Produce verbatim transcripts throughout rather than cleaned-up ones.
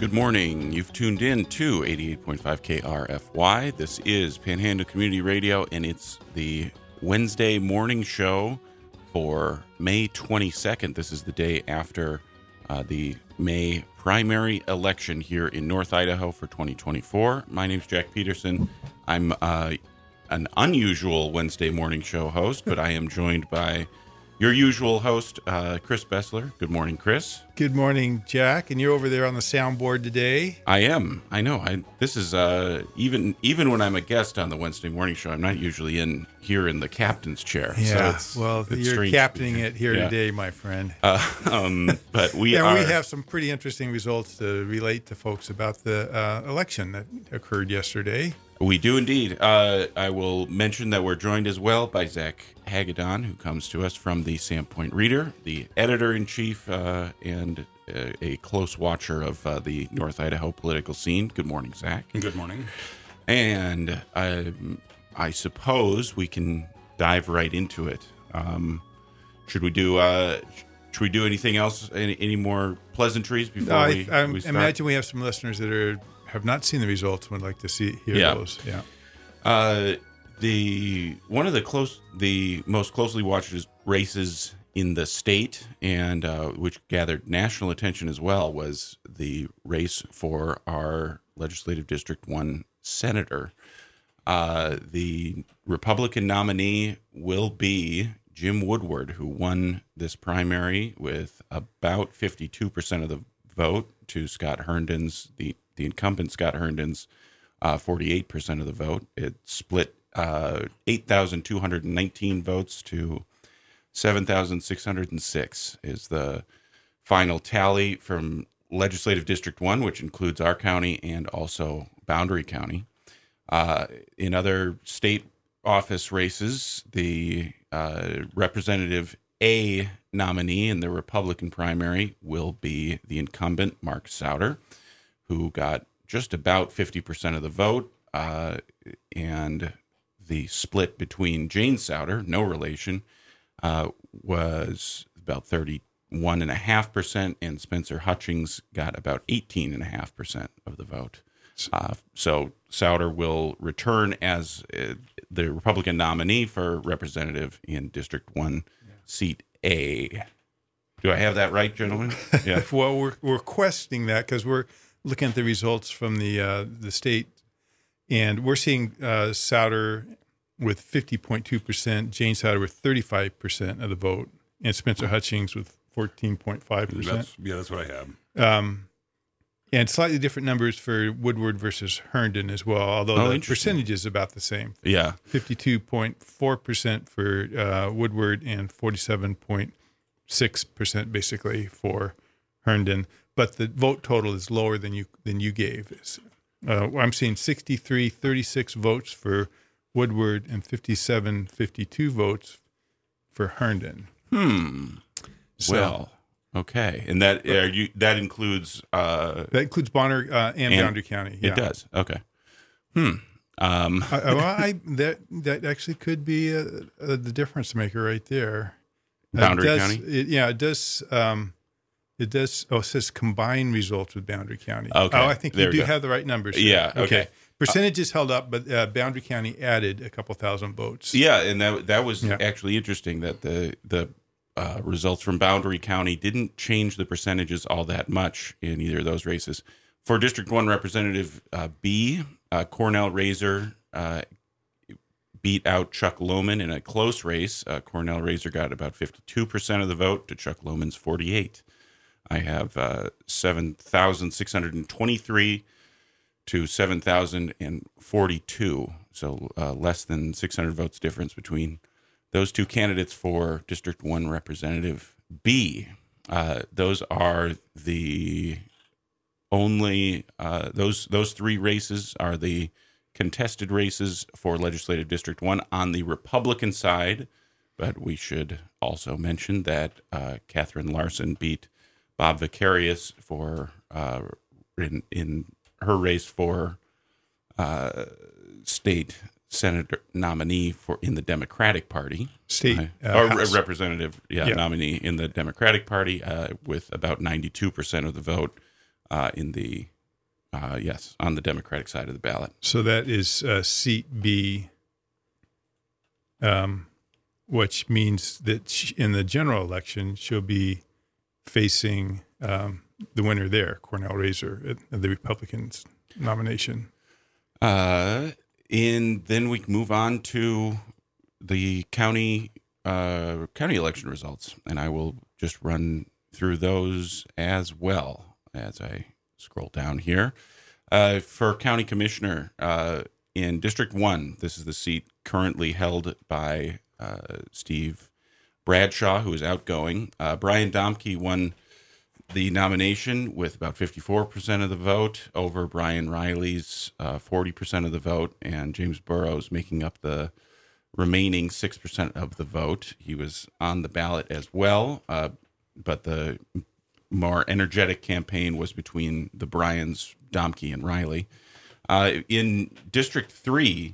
Good morning. You've tuned in to eighty-eight point five K R F Y. This is Panhandle Community Radio, and it's the Wednesday morning show for May twenty-second. This is the day after uh, the May primary election here in North Idaho for twenty twenty-four. My name's Jack Peterson. I'm uh, an unusual Wednesday morning show host, but I am joined by your usual host, uh, Chris Bessler. Good morning, Chris. Good morning, Jack. And you're over there on the soundboard today. I am. I know. I this is uh, even even when I'm a guest on the Wednesday morning show, I'm not usually in here in the captain's chair. Yeah. So it's, well, it's you're strange captaining it here yeah. today, my friend. Uh, um, but we and are. we have some pretty interesting results to relate to folks about the uh, election that occurred yesterday. We do indeed. Uh, I will mention that we're joined as well by Zach Hagedorn, who comes to us from the Sandpoint Reader, the editor-in-chief uh, and a, a close watcher of uh, the North Idaho political scene. Good morning, Zach. Good morning. And I, I suppose we can dive right into it. Um, should we do? Uh, should we do anything else? Any, any more pleasantries before No, we, I, I we start? imagine we have some listeners that are have not seen the results and would like to see hear Yeah. those. Yeah. Uh, the one of the close, the most closely watched races in the state, and uh, which gathered national attention as well, was the race for our legislative district one senator. Uh, the Republican nominee will be Jim Woodward, who won this primary with about fifty-two percent of the vote to Scott Herndon's the the incumbent Scott Herndon's uh, forty-eight percent of the vote. It split uh, eight thousand two hundred nineteen votes to seven thousand six hundred six is the final tally from Legislative District one, which includes our county and also Boundary County. Uh, in other state office races, the uh, Representative A nominee in the Republican primary will be the incumbent Mark Souter, who got just about fifty percent of the vote, uh, and the split between Jane Souter, no relation, uh, was about thirty-one point five percent, and Spencer Hutchings got about eighteen point five percent of the vote. Uh, so Souter will return as uh, the Republican nominee for representative in District one, yeah. Seat A. Do I have that right, gentlemen? Yeah. Well, we're we're questioning that because we're looking at the results from the uh, the state, and we're seeing uh, Souter with fifty point two percent, Jane Souter with thirty-five percent of the vote, and Spencer Hutchings with fourteen point five percent. Yeah, that's what I have. Um, and slightly different numbers for Woodward versus Herndon as well, although Oh, the percentage is about the same. Yeah. fifty-two point four percent for uh, Woodward and forty-seven point six percent basically for Herndon. But the vote total is lower than you than you gave. Uh, I'm seeing sixty-three thirty-six votes for Woodward and fifty-seven fifty-two votes for Herndon. Hmm. So, Well, okay, and that are you that includes uh, that includes Bonner uh, and, and Boundary County. Yeah. It does. Okay. Hmm. Um, I, well, I, that that actually could be a, a, the difference maker right there. Boundary it does, County. It, yeah, it does. Um, It does. Oh, it says combined results with Boundary County. Okay. Oh, I think There you we do go. have the right numbers. Yeah, okay. Percentages held up, but uh, Boundary County added a couple thousand votes. yeah, and that that was Yeah. actually interesting that the the uh, results from Boundary County didn't change the percentages all that much in either of those races. For District One Representative uh, B, uh, Cornell Razor uh, beat out Chuck Lohman in a close race. Uh, Cornell Razor got about fifty-two percent of the vote to Chuck Lohman's forty-eight. I have uh, seven thousand six hundred twenty-three to seven thousand forty-two, so uh, less than six hundred votes difference between those two candidates for District one Representative B. Uh, those are the only, uh, those those three races are the contested races for Legislative District one on the Republican side, but we should also mention that uh, Catherine Larson beat Bob Vicarious for uh, in, in her race for uh, state senator nominee for in the Democratic Party, State uh, uh, or House. representative, yeah, Yeah. nominee in the Democratic Party uh, with about ninety-two percent of the vote uh, in the Uh, yes, on the Democratic side of the ballot. So that is uh, seat B, um, which means that she, in the general election, she'll be facing um, the winner there, Cornell Razor, at the Republicans' nomination. Uh, and then we move on to the county uh, county election results, and I will just run through those as well as I scroll down here. Uh, for county commissioner uh, in District one, this is the seat currently held by uh, Steve Bradshaw, who is outgoing. Uh, Brian Domke won the nomination with about fifty-four percent of the vote over Brian Riley's uh, forty percent of the vote, and James Burrows making up the remaining six percent of the vote. He was on the ballot as well, uh, but the more energetic campaign was between the Bryans, Domke, and Riley. Uh, in District three,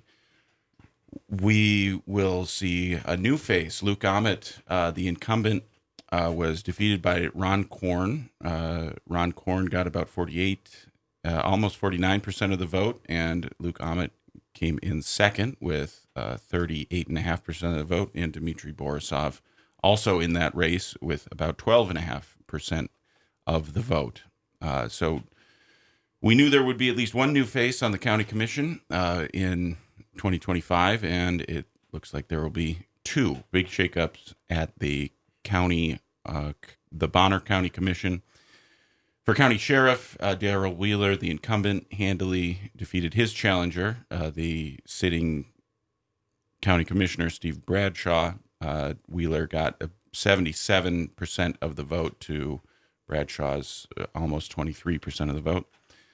we will see a new face. Luke Amitt, uh, the incumbent, uh, was defeated by Ron Korn. Uh, Ron Korn got about forty-eight, uh, almost forty-nine percent of the vote, and Luke Amitt came in second with uh, thirty-eight point five percent of the vote, and Dmitry Borisov also in that race with about twelve point five percent of the vote. Uh, so we knew there would be at least one new face on the county commission uh, in twenty twenty-five, and it looks like there will be two big shakeups at the county, uh, the Bonner County Commission. For county sheriff, uh, Darrell Wheeler, the incumbent, handily defeated his challenger, uh, the sitting county commissioner, Steve Bradshaw. Uh, Wheeler got seventy-seven percent of the vote to Bradshaw's uh, almost twenty-three percent of the vote.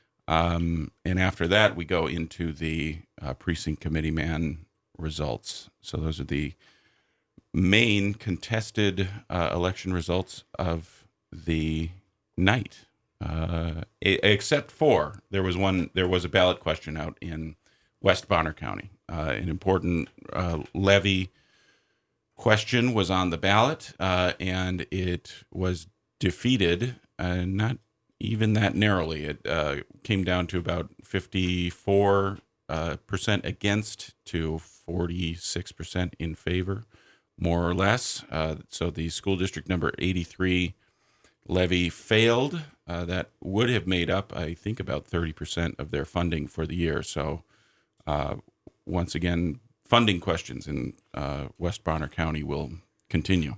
Um, and after that, we go into the uh, precinct committee man results. So those are the main contested uh, election results of the night. Uh, except for there was one, there was a ballot question out in West Bonner County. Uh, an important uh, levy question was on the ballot, uh, and it was defeated, uh, not even that narrowly. It uh, came down to about fifty-four uh, percent against to forty-six percent in favor, more or less. Uh, so the school district number eighty-three levy failed. Uh, that would have made up, I think, about thirty percent of their funding for the year. So uh, once again, funding questions in uh, West Bonner County will continue.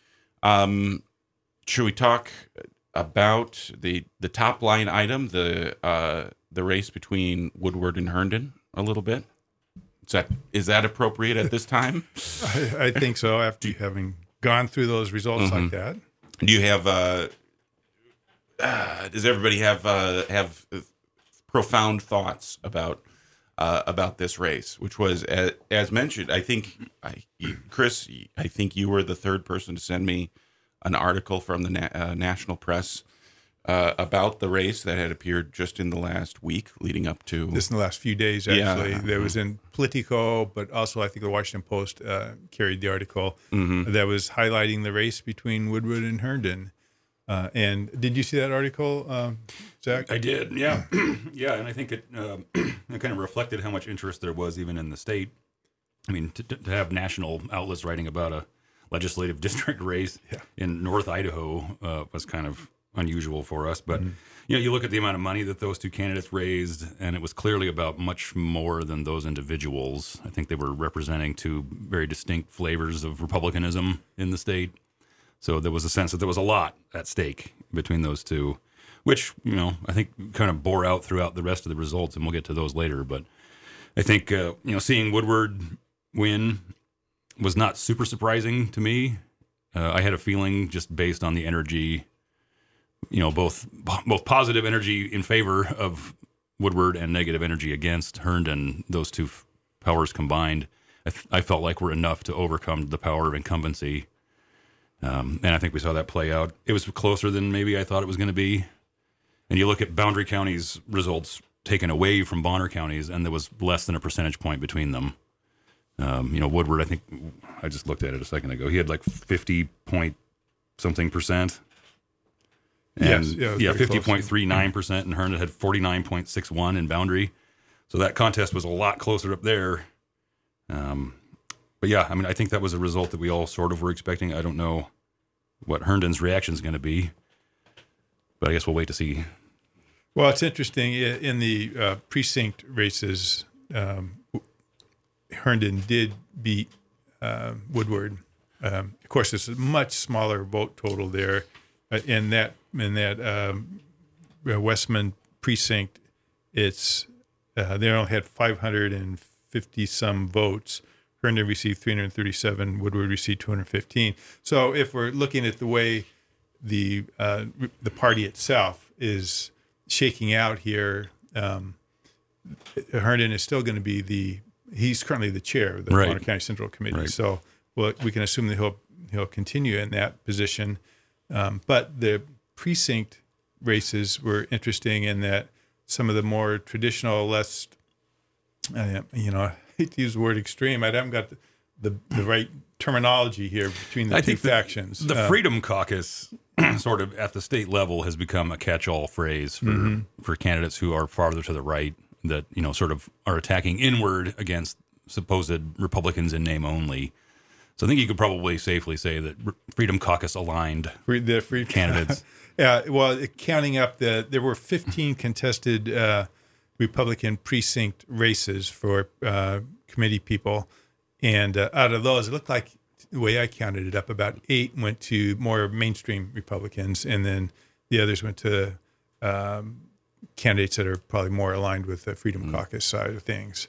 Um, should we talk about the the top line item, the uh, the race between Woodward and Herndon, a little bit? Is that is that appropriate at this time? I, I think so. After having gone through those results mm-hmm. like that, do you have? Uh, uh, does everybody have uh, have profound thoughts about uh, about this race, which was as, as mentioned? I think, I, Chris, I think you were the third person to send me an article from the na- uh, national press uh, about the race that had appeared just in the last week leading up to... Just in the last few days, actually. Yeah. There was in Politico, but also I think the Washington Post uh, carried the article mm-hmm. that was highlighting the race between Woodward and Herndon. Uh, and did you see that article, um, Zach? I did, yeah. yeah, and I think it, uh, it kind of reflected how much interest there was even in the state. I mean, to, to have national outlets writing about a legislative district race yeah. in North Idaho uh, was kind of unusual for us. But, mm-hmm. you know, you look at the amount of money that those two candidates raised, and it was clearly about much more than those individuals. I think they were representing two very distinct flavors of Republicanism in the state. So there was a sense that there was a lot at stake between those two, which, you know, I think kind of bore out throughout the rest of the results, and we'll get to those later. But I think, uh, you know, seeing Woodward win was not super surprising to me. Uh, I had a feeling just based on the energy, you know, both both positive energy in favor of Woodward and negative energy against Herndon, those two f- powers combined, I, th- I felt like were enough to overcome the power of incumbency. Um, and I think we saw that play out. It was closer than maybe I thought it was going to be. And you look at Boundary County's results taken away from Bonner County's, and there was less than a percentage point between them. Um, you know, Woodward, I think, I just looked at it a second ago. He had like fifty point something percent. And Yes, yeah, yeah, very fifty close. point three nine percent, and Herndon had forty-nine point six one in Boundary. So that contest was a lot closer up there. Um, but yeah, I mean, I think that was a result that we all sort of were expecting. I don't know what Herndon's reaction is going to be, but I guess we'll wait to see. Well, it's interesting. I- In the uh, precinct races, um, Herndon did beat uh, Woodward. Um, of course, it's a much smaller vote total there. Uh, in that in that um, uh, Westman precinct, it's uh, they only had five hundred fifty some votes. Herndon received three hundred thirty-seven. Woodward received two hundred fifteen. So, if we're looking at the way the uh, the party itself is shaking out here, um, Herndon is still going to be the he's currently the chair of the Right. Bonner County Central Committee. Right. So, well, we can assume that he'll he'll continue in that position. Um, but the precinct races were interesting in that some of the more traditional, less, uh, you know, I hate to use the word extreme. I haven't got the, the, the right terminology here between the I two think the- factions. The Uh, Freedom Caucus, sort of at the state level, has become a catch-all phrase for Mm-hmm. for candidates who are farther to the right that you know sort of are attacking inward against supposed Republicans in name only. So I think you could probably safely say that R- Freedom Caucus aligned free, the free candidates. Yeah, well, counting up the, there were fifteen contested uh, Republican precinct races for uh, committee people, and uh, out of those, it looked like the way I counted it up, about eight went to more mainstream Republicans, and then the others went to um, candidates that are probably more aligned with the Freedom Caucus side of things.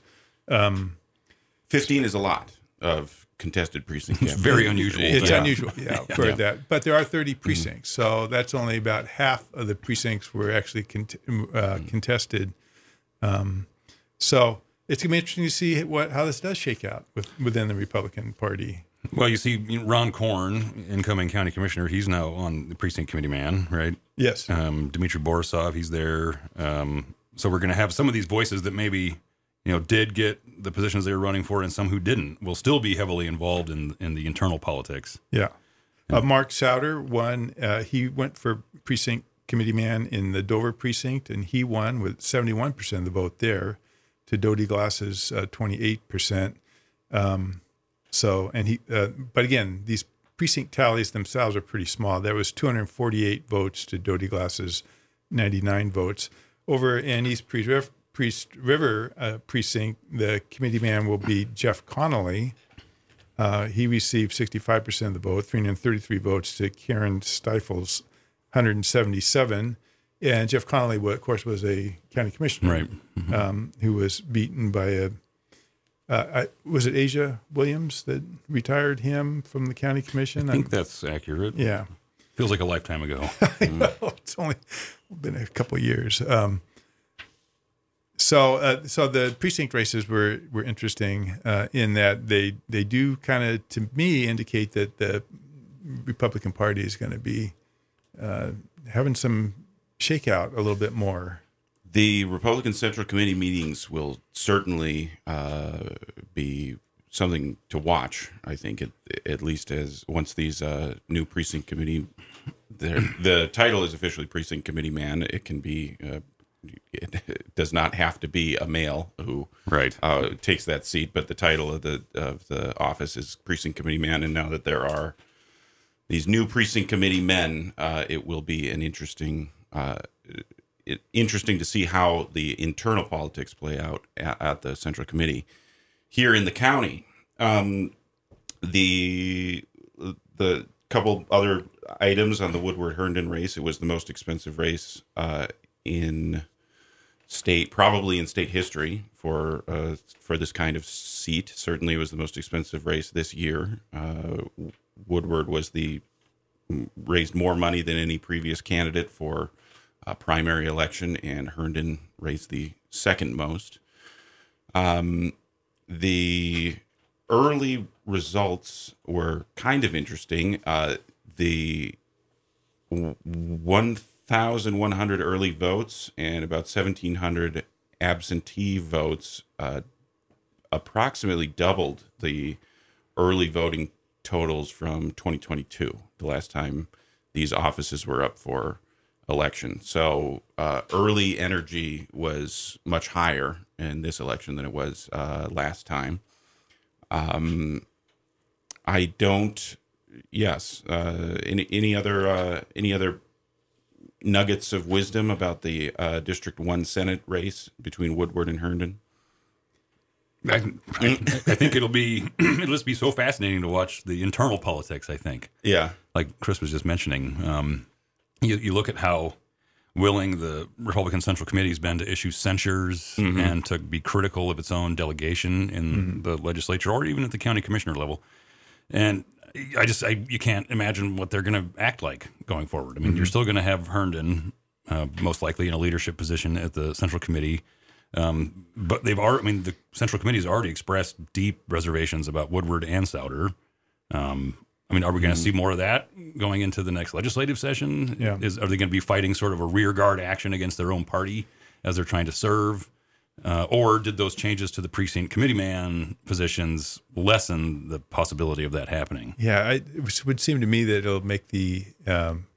fifteen is a lot of contested precinct. It's very unusual. It's Yeah. unusual, yeah, for Yeah. that. But there are thirty precincts, so that's only about half of the precincts were actually cont- uh, contested. Um, so it's going to be interesting to see what how this does shake out with, within the Republican Party. Well, you see, Ron Korn, incoming county commissioner, he's now on the precinct committee man, right? Yes. Um, Dmitry Borisov, he's there. Um, so we're going to have some of these voices that maybe, you know, did get the positions they were running for, and some who didn't will still be heavily involved in in the internal politics. Yeah. Uh, Mark Souter won. Uh, he went for precinct committee man in the Dover precinct, and he won with seventy-one percent of the vote there to Dodie Glass's uh, twenty-eight percent. Um, so, and he, uh, but again, these precinct tallies themselves are pretty small. There was two hundred forty-eight votes to Dodie Glass's ninety-nine votes. Over in East Priest River, Priest River uh, precinct, the committee man will be Jeff Connolly. Uh, he received sixty-five percent of the vote, three hundred thirty-three votes to Karen Stifel's one hundred seventy-seven. And Jeff Connolly, of course, was a county commissioner, Right. Mm-hmm. um, who was beaten by a, uh, I, was it Asia Williams that retired him from the county commission? I think that's accurate. Yeah. Feels like a lifetime ago. I know. It's only been a couple of years. Um, so, uh, so the precinct races were were interesting uh, in that they they do kind of, to me, indicate that the Republican Party is going to be uh, having some shakeout a little bit more. The Republican Central Committee meetings will certainly uh, be something to watch. I think, at, at least as once these uh, new precinct committee, the the title is officially precinct committee man. It can be. Uh, it does not have to be a male who Right. uh, takes that seat, but the title of the of the office is precinct committee man. And now that there are these new precinct committee men, uh, it will be an interesting. Uh, It, interesting to see how the internal politics play out at, at the Central Committee here in the county. Um, the the couple other items on the Woodward Herndon race. It was the most expensive race uh, in state, probably in state history for uh, for this kind of seat. Certainly, it was the most expensive race this year. Uh, Woodward was the raised more money than any previous candidate for a primary election, and Herndon raised the second most. Um, the early results were kind of interesting. Uh, the one thousand one hundred early votes and about seventeen hundred absentee votes uh, approximately doubled the early voting totals from twenty twenty-two, the last time these offices were up for election. So uh, early energy was much higher in this election than it was uh, last time. Um, I don't. Yes. Uh, any any other uh, any other nuggets of wisdom about the uh, District One Senate race between Woodward and Herndon? I, I, I think it'll be it'll just be so fascinating to watch the internal politics. I think, Yeah. like Chris was just mentioning, um, you you look at how willing the Republican Central Committee has been to issue censures Mm-hmm. and to be critical of its own delegation in Mm-hmm. the legislature or even at the county commissioner level, and I just I you can't imagine what they're going to act like going forward. I mean, Mm-hmm. you're still going to have Herndon uh, most likely in a leadership position at the Central Committee. Um, but they've already, I mean, the Central Committee has already expressed deep reservations about Woodward and Souder. Um, I mean, are we going to see more of that going into the next legislative session? Yeah. Is, are they going to be fighting sort of a rear guard action against their own party as they're trying to serve? Uh, or did those changes to the precinct committee man positions lessen the possibility of that happening? Yeah, I, it would seem to me that it'll make the um,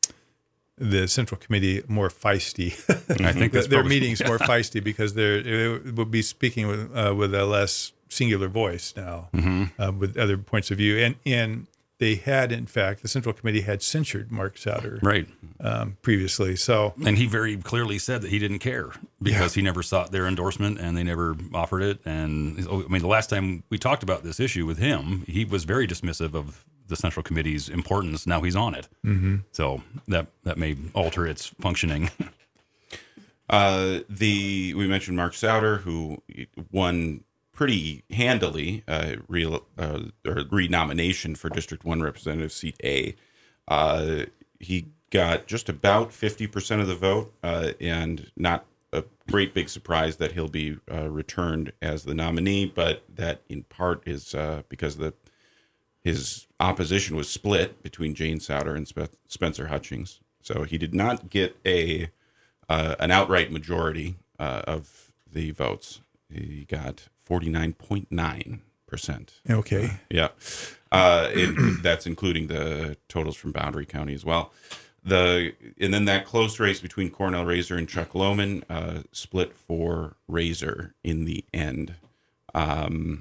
the Central Committee more feisty. I think that's their probably- meetings more feisty because they're it will be speaking with uh, with a less singular voice now, Mm-hmm. uh, with other points of view. And and they had, in fact, the Central Committee had censured Mark Souder Right. um, previously. So And he very clearly said that he didn't care because he never sought their endorsement and they never offered it. And I mean, the last time we talked about this issue with him, he was very dismissive of the Central Committee's importance. Now he's on it. Mm-hmm. So that, that may alter its functioning. Uh, the we mentioned Mark Souder, who won pretty handily uh, re, uh, or renomination for District One Representative Seat A. Uh, he got just about fifty percent of the vote, uh, and not a great big surprise that he'll be uh, returned as the nominee. But that in part is uh, because the his opposition was split between Jane Souder and Spe- Spencer Hutchings, so he did not get a uh, an outright majority uh, of the votes. He got forty-nine point nine percent. okay, Yeah. Uh, it, that's including the totals from Boundary County as well. The and then that close race between Cornell Razor and Chuck Lohman uh, split for Razor in the end. Um,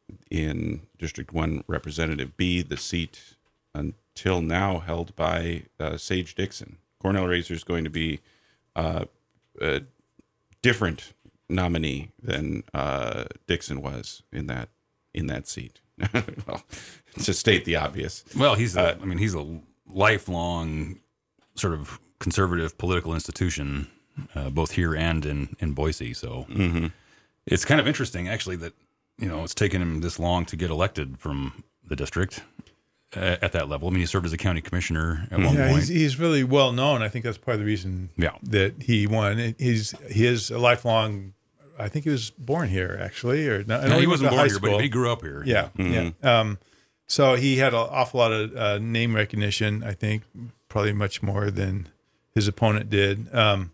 in District One Representative B, the seat until now held by uh, Sage Dixon. Cornell Razor is going to be uh, a different nominee than uh, Dixon was in that in that seat. Well, to state the obvious. Well, he's, a, I mean, he's a lifelong sort of conservative political institution, uh, both here and in, in Boise. So it's kind of interesting, actually, that, you know, it's taken him this long to get elected from the district uh, at that level. I mean, he served as a county commissioner at one yeah, point. he's, he's really well known. I think that's part of the reason Yeah. that he won. He's he is a lifelong. I think he was born here, actually, or no, I know No, he went wasn't to born high here, school. but he grew up here. Yeah, yeah. Um, so he had an awful lot of uh, name recognition. I think probably much more than his opponent did. Um,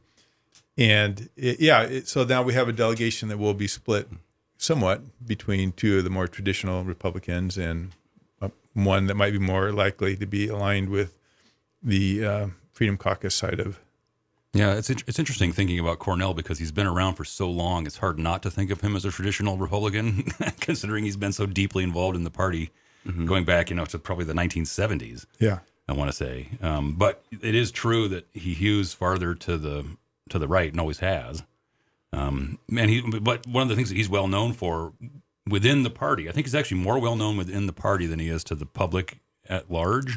and it, yeah, it, so now we have a delegation that will be split somewhat between two of the more traditional Republicans and uh, one that might be more likely to be aligned with the uh, Freedom Caucus side of. Yeah, it's it's interesting thinking about Cornell because he's been around for so long. It's hard not to think of him as a traditional Republican, considering he's been so deeply involved in the party, going back, you know, to probably the nineteen seventies. Yeah. I want to say, um, but it is true that he hews farther to the to the right and always has. Um, and he, but one of the things that he's well known for within the party, I think he's actually more well known within the party than he is to the public at large,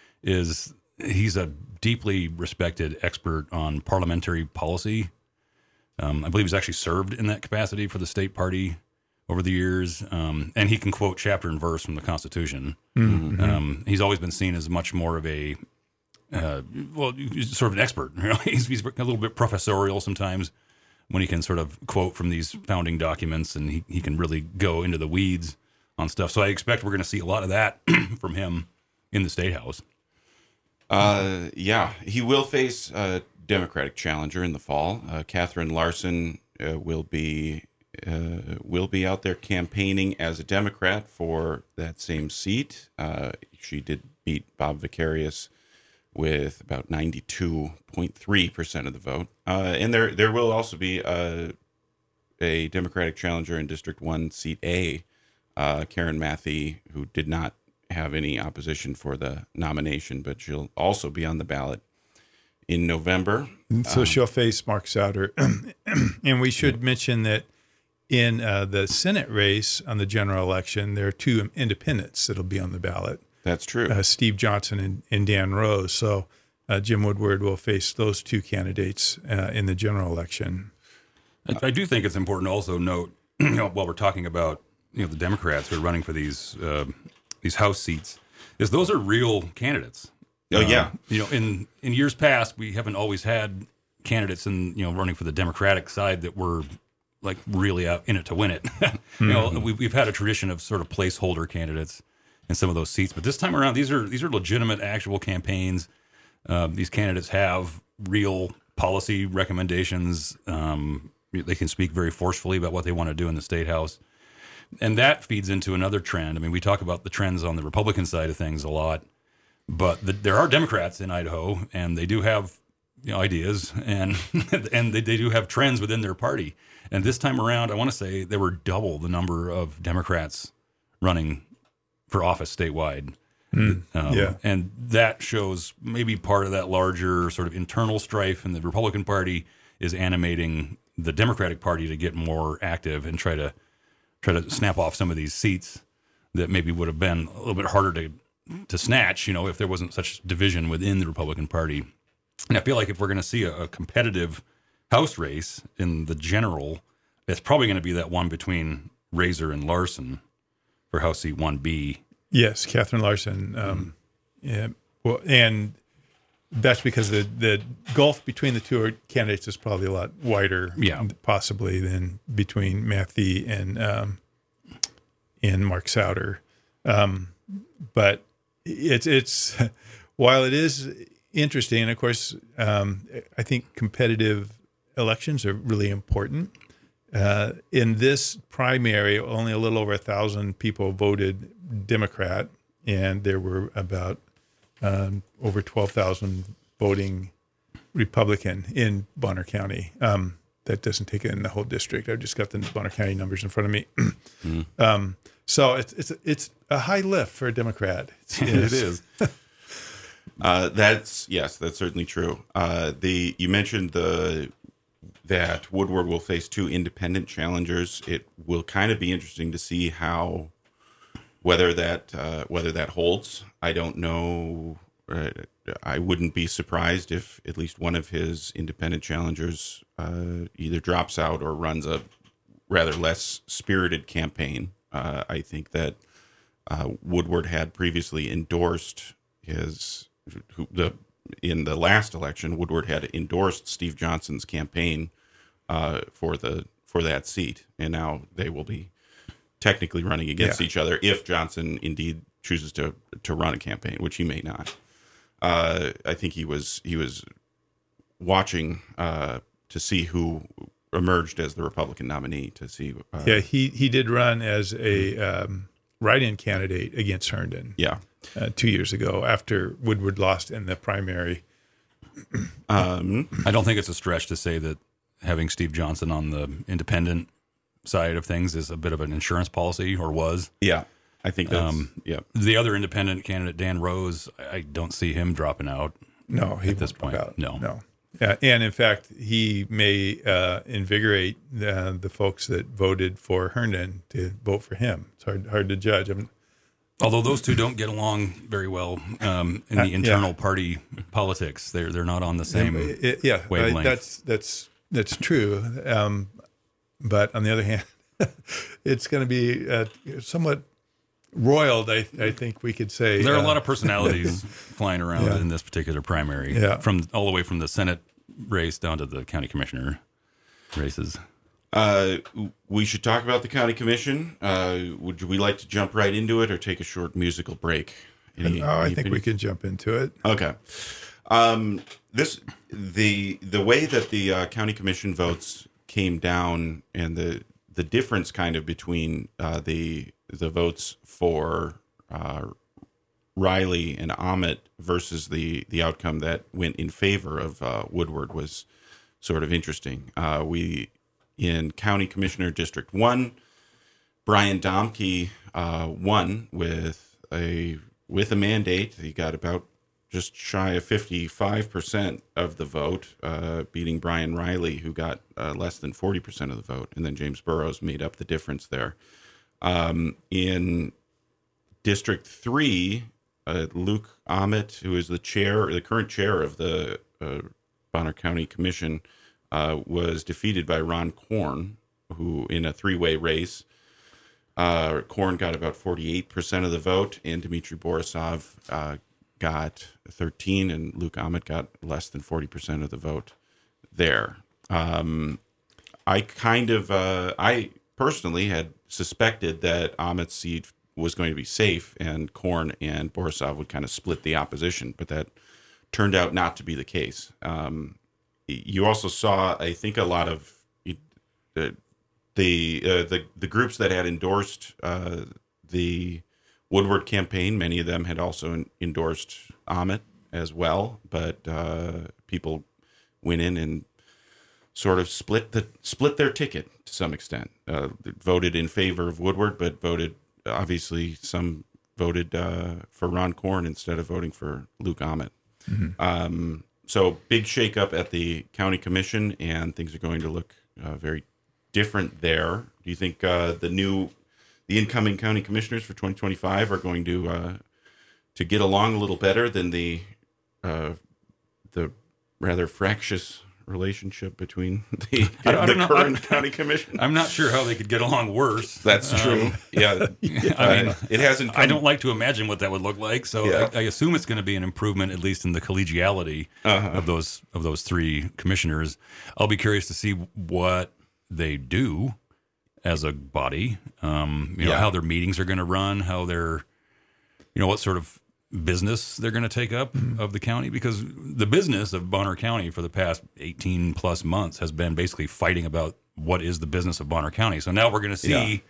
is he's a deeply respected expert on parliamentary policy. Um, I believe he's actually served in that capacity for the state party over the years, um, and he can quote chapter and verse from the Constitution. Mm-hmm. Um, he's always been seen as much more of a, uh, well, he's sort of an expert. You know? he's, he's a little bit professorial sometimes when he can sort of quote from these founding documents, and he, he can really go into the weeds on stuff. So I expect we're going to see a lot of that from him in the State House. Uh, yeah, he will face a Democratic challenger in the fall. Uh, Catherine Larson uh, will be uh, will be out there campaigning as a Democrat for that same seat. Uh, she did beat Bob Vicarious with about ninety-two point three percent of the vote. Uh, and there there will also be a, a Democratic challenger in District one, Seat A, uh, Karen Matthey, who did not have any opposition for the nomination, but she'll also be on the ballot in November. So um, she'll face Mark Souder. And we should mention that in uh, the Senate race on the general election, there are two independents that'll be on the ballot. That's true. Uh, Steve Johnson and, and Dan Rose. So uh, Jim Woodward will face those two candidates uh, in the general election. I, I do think it's important to also note, you know, while we're talking about, you know, the Democrats who are running for these uh, these House seats, is those are real candidates. Oh, yeah. Uh, you know, in, in years past, we haven't always had candidates in, you know, running for the Democratic side that were like really out in it to win it. you know, Mm-hmm. we've, we've had a tradition of sort of placeholder candidates in some of those seats, but this time around, these are these are legitimate, actual campaigns. Uh, these candidates have real policy recommendations. Um, they can speak very forcefully about what they want to do in the State House. And that feeds into another trend. I mean, we talk about the trends on the Republican side of things a lot, but the, there are Democrats in Idaho, and they do have, you know, ideas, and and they, they do have trends within their party. And this time around, I want to say there were double the number of Democrats running for office statewide. Mm, um, yeah. And that shows maybe part of that larger sort of internal strife in the Republican Party is animating the Democratic Party to get more active and try to try to snap off some of these seats that maybe would have been a little bit harder to to snatch, you know, if there wasn't such division within the Republican Party. And I feel like if we're going to see a, a competitive House race in the general, it's probably going to be that one between Razor and Larson for House Seat one B. Yes, Catherine Larson. Um, yeah, well, and that's because the the gulf between the two candidates is probably a lot wider, Yeah. possibly than between Matthey and um, and Mark Souder. Um, but it's it's while it is interesting, and of course, um, I think competitive elections are really important. Uh, in this primary, only a little over a thousand people voted Democrat, and there were about um, over twelve thousand voting Republican in Bonner County. Um, that doesn't take in the whole district. I've just got the Bonner County numbers in front of me. mm. um, so it's it's it's a high lift for a Democrat. It's, It is. Uh, that's yes, that's certainly true. Uh, the you mentioned the that Woodward will face two independent challengers. It will kind of be interesting to see how whether that uh, whether that holds. I don't know. Uh, I wouldn't be surprised if at least one of his independent challengers uh, either drops out or runs a rather less spirited campaign. Uh, I think that uh, Woodward had previously endorsed his who, the in the last election. Woodward had endorsed Steve Johnson's campaign uh, for the for that seat, and now they will be technically running against Yeah. each other if Johnson indeed chooses to to run a campaign, which he may not. Uh, I think he was he was watching uh, to see who emerged as the Republican nominee. To see, uh, Yeah, he he did run as a um, write-in candidate against Herndon. yeah. Uh, two years ago, after Woodward lost in the primary. Um, I don't think it's a stretch to say that having Steve Johnson on the independent side of things is a bit of an insurance policy, or was. yeah, I think that's Um, yeah. The other independent candidate, Dan Rose, I I don't see him dropping out. No, he At this won't drop point, out. no. no. Uh, and in fact, he may uh, invigorate uh, the folks that voted for Herndon to vote for him. It's hard hard to judge. I'm, Although those two don't get along very well um, in Uh, the yeah. internal party politics, they're they're not on the same. It- yeah, uh, wavelength. that's that's that's true. Um, but on the other hand, it's going to be uh, somewhat roiled. I, I think we could say There are a uh, lot of personalities flying around Yeah. in this particular primary, Yeah. from all the way from the Senate race down to the county commissioner races. Uh, we should talk about the county commission. Uh, would we like to jump right into it or take a short musical break? Any- Oh, I any think we opinion? can jump into it. Okay. Um, this the the way that the uh, county commission votes came down, and the the difference kind of between uh, the the votes for uh, Riley and Ahmet versus the the outcome that went in favor of uh, Woodward was sort of interesting. Uh, we in County Commissioner District One, Brian Domke uh, won with a with a mandate. He got about just shy of fifty-five percent of the vote, uh, beating Brian Riley, who got uh, less than forty percent of the vote, and then James Burrows made up the difference there. Um, in District Three, uh, Luke Ahmet, who is the chair, the current chair of the uh, Bonner County Commission, uh, was defeated by Ron Korn, who in a three-way race. Uh, Korn got about forty-eight percent of the vote, and Dmitry Borisov uh, got thirteen, and Luke Ahmet got less than forty percent of the vote there. Um, I kind of, uh, I personally had suspected that Ahmet's seat was going to be safe, and Korn and Borisov would kind of split the opposition, but that turned out not to be the case. Um, you also saw, I think, a lot of uh, the uh, the the groups that had endorsed uh, the Woodward campaign. Many of them had also endorsed Ahmet as well, but uh, people went in and sort of split the split their ticket to some extent. Uh, voted in favor of Woodward, but voted obviously some voted uh, for Ron Korn instead of voting for Luke Ahmet. Mm-hmm. Um, so big shakeup at the county commission, and things are going to look uh, very different there. Do you think uh, the new the incoming county commissioners for twenty twenty-five are going to uh, to get along a little better than the uh, the rather fractious relationship between the, I don't, I the don't current know. county commission? I'm not sure how they could get along worse. That's true. Um, yeah, I mean, uh, it hasn't. Come, I don't like to imagine what that would look like. So Yeah. I, I assume it's going to be an improvement, at least in the collegiality Uh-huh. of those of those three commissioners. I'll be curious to see what they do as a body. Um, you know, Yeah. how their meetings are going to run, how they're, you know, what sort of business they're going to take up Mm-hmm. of the county, because the business of Bonner County for the past eighteen plus months has been basically fighting about what is the business of Bonner County. So now we're going to see Yeah.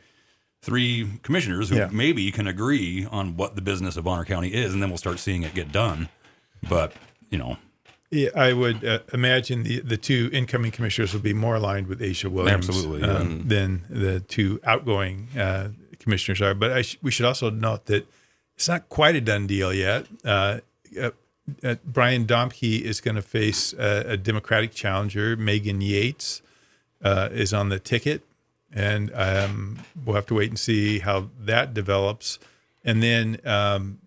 three commissioners who Yeah. maybe can agree on what the business of Bonner County is, and then we'll start seeing it get done. But, you know, Yeah, I would uh, imagine the, the two incoming commissioners will be more aligned with Aisha Williams Absolutely, uh, yeah. than the two outgoing uh, commissioners are. But I sh- we should also note that it's not quite a done deal yet. Uh, uh, uh, Brian Domke is going to face a, a Democratic challenger. Megan Yates uh, is on the ticket, and um, we'll have to wait and see how that develops. And then um,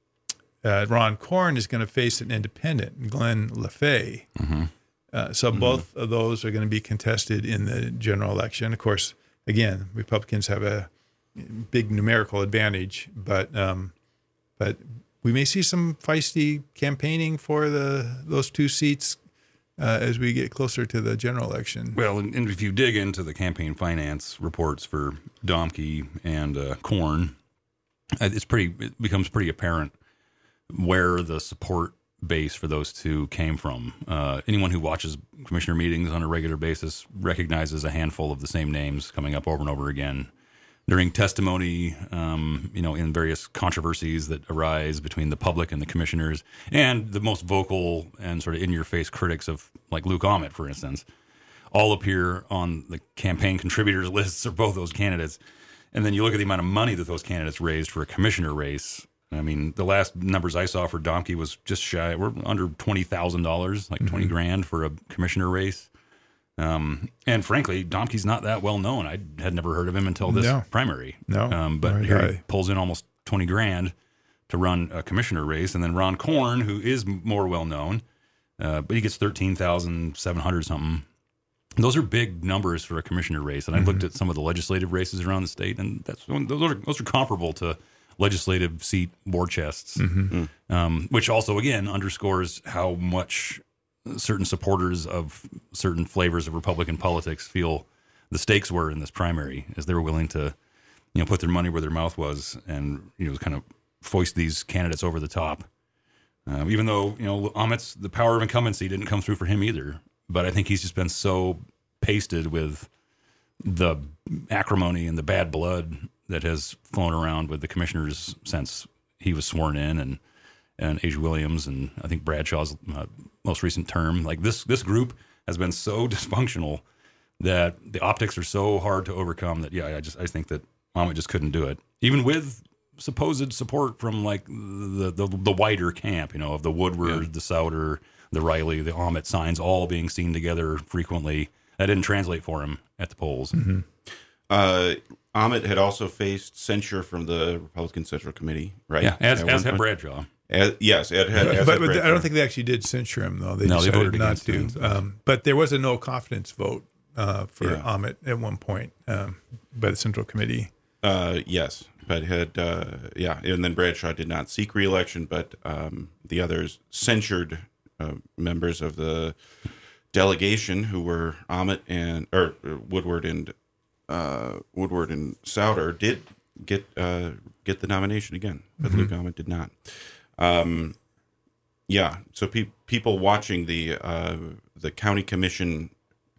Uh, Ron Korn is going to face an independent, Glenn LaFay. Mm-hmm. Uh, so mm-hmm. both of those are going to be contested in the general election. Of course, again, Republicans have a big numerical advantage, but um, but we may see some feisty campaigning for the those two seats uh, as we get closer to the general election. well, and, and if you dig into the campaign finance reports for Domke and uh, Korn, it's pretty. It becomes pretty apparent where the support base for those two came from. Uh, anyone who watches commissioner meetings on a regular basis recognizes a handful of the same names coming up over and over again during testimony, um, you know, in various controversies that arise between the public and the commissioners, and the most vocal and sort of in-your-face critics of, like Luke Ahmet, for instance, all appear on the campaign contributors lists of both those candidates. And then you look at the amount of money that those candidates raised for a commissioner race. I mean, the last numbers I saw for Domke was just shy, we're under twenty thousand dollars, like mm-hmm. twenty grand for a commissioner race. Um, and frankly, Domke's not that well known. I had never heard of him until this no. primary. No. Um, but Right. here he pulls in almost twenty grand to run a commissioner race. And then Ron Korn, who is more well known, uh, but he gets thirteen thousand seven hundred something. Those are big numbers for a commissioner race. And I mm-hmm. looked at some of the legislative races around the state, and that's those are those are comparable to legislative seat war chests, Mm-hmm. um, which also, again, underscores how much certain supporters of certain flavors of Republican politics feel the stakes were in this primary, as they were willing to, you know, put their money where their mouth was and, you know, kind of foist these candidates over the top. Uh, even though, you know, Ahmet's, the power of incumbency didn't come through for him either. But I think he's just been so pasted with the acrimony and the bad blood that has flown around with the commissioners since he was sworn in, and and A J Williams, and I think Bradshaw's uh, most recent term. Like this this group has been so dysfunctional that the optics are so hard to overcome that yeah, I just I think that Amit just couldn't do it, even with supposed support from like the the, the wider camp, you know, of the Woodward, yeah. the Souder, the Riley, the Amit signs all being seen together frequently. That didn't translate for him at the polls. Mm-hmm. Uh, Amit had also faced censure from the Republican Central Committee, right? Yeah, as, as had Bradshaw. As, yes, Ed had, as but, had but I don't think they actually did censure him, though. They no, they decided voted not to. him. Um, but there was a no confidence vote uh, for Yeah. Amit at one point um, by the Central Committee. Uh, yes, but had uh, yeah, and then Bradshaw did not seek re-election, but um, the others censured uh, members of the delegation who were Amit and or Woodward and uh, Woodward and Souder did get uh, get the nomination again, but Mm-hmm. Luke Amit did not. Um, yeah, so pe- people watching the uh, the county commission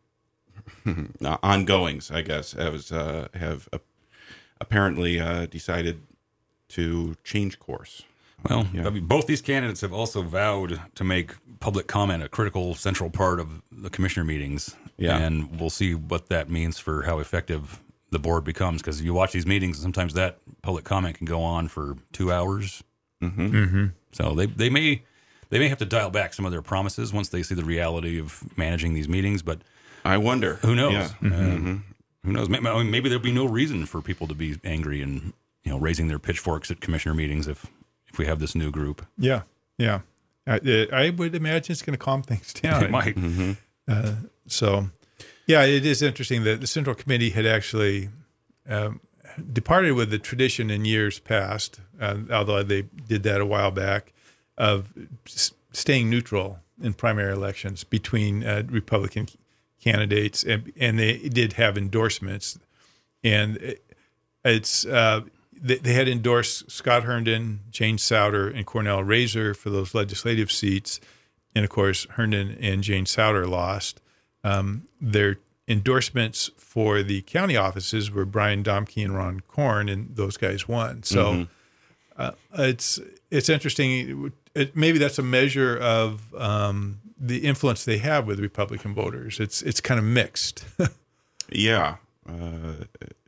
ongoings, I guess, have uh, have uh, apparently uh, decided to change course. Well, Yeah. I mean, both these candidates have also vowed to make public comment a critical central part of the commissioner meetings. Yeah. And we'll see what that means for how effective the board becomes. Because you watch these meetings, sometimes that public comment can go on for two hours. Mm-hmm. Mm-hmm. So they, they may they may have to dial back some of their promises once they see the reality of managing these meetings. But I wonder. who knows? Yeah. Uh, Mm-hmm. Who knows? Maybe, I mean, maybe there'll be no reason for people to be angry and you know raising their pitchforks at commissioner meetings if if we have this new group. Yeah, yeah. I, I would imagine it's going to calm things down. It might. Mm-hmm. Uh, so, yeah, it is interesting that the Central Committee had actually um, departed with the tradition in years past, uh, although they did that a while back, of s- staying neutral in primary elections between uh, Republican candidates, and, and they did have endorsements. And it, it's uh, they, they had endorsed Scott Herndon, Jane Souder, and Cornell Razor for those legislative seats. And of course, Herndon and Jane Souder lost. Um, their endorsements for the county offices were Brian Domke and Ron Korn, and those guys won. So Mm-hmm. uh, it's it's interesting. It, maybe that's a measure of um, the influence they have with Republican voters. It's it's kind of mixed. Yeah. Uh,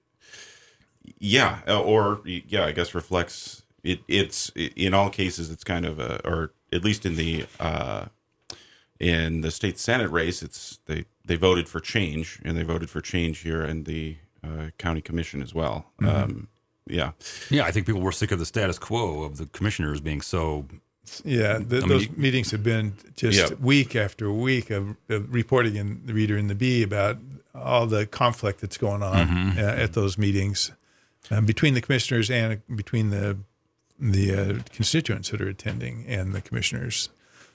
yeah. Or, yeah, I guess reflects it. It's in all cases, it's kind of a, or at least in the, uh, in the state Senate race, it's, they, they voted for change, and they voted for change here in the uh, county commission as well. Mm-hmm. Um, yeah. Yeah, I think people were sick of the status quo of the commissioners being so. Yeah, the, I mean, those you- meetings have been just Yeah. week after week of, of reporting in the Reader and the Bee about all the conflict that's going on Mm-hmm. uh, at those meetings uh, between the commissioners and between the the uh, constituents that are attending and the commissioners.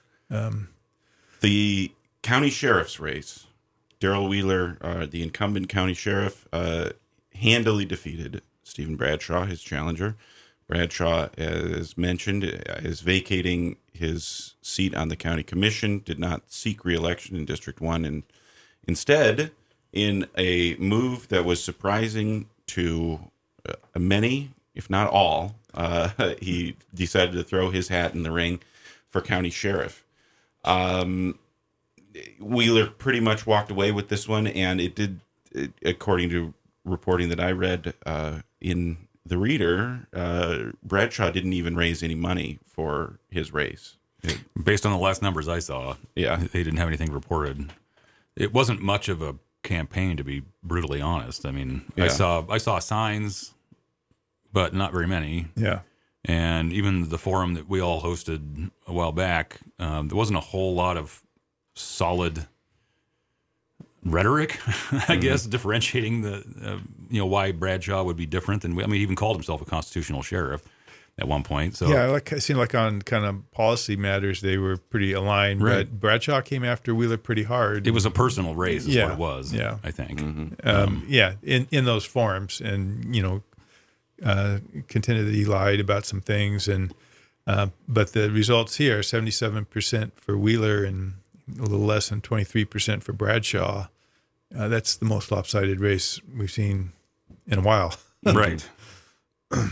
The county sheriff's race, Daryl Wheeler, uh, the incumbent county sheriff, uh, handily defeated Stephen Bradshaw, his challenger. Bradshaw, as mentioned, is vacating his seat on the county commission, did not seek re-election in District one, and instead, in a move that was surprising to uh, many, if not all, uh, he decided to throw his hat in the ring for county sheriff. Um, Wheeler pretty much walked away with this one, and it did, it, according to reporting that I read uh, in the Reader, uh, Bradshaw didn't even raise any money for his race. It- Based on the last numbers I saw, Yeah. they didn't have anything reported. It wasn't much of a campaign, to be brutally honest. I mean, I Yeah. saw I saw signs, but not very many. Yeah. And even the forum that we all hosted a while back, um, there wasn't a whole lot of solid rhetoric, I guess, differentiating the uh, you know why Bradshaw would be different than we. I mean, he even called himself a constitutional sheriff at one point. So Yeah, like it seemed like on kind of policy matters they were pretty aligned, Right. but Bradshaw came after Wheeler pretty hard. it was a personal race, is Yeah, what it was. yeah. I think. um, yeah, in, in those forums, and you know, uh, contended that he lied about some things, and uh, but the results here: seventy-seven percent for Wheeler and a little less than twenty-three percent for Bradshaw. Uh, that's the most lopsided race we've seen in a while. Right.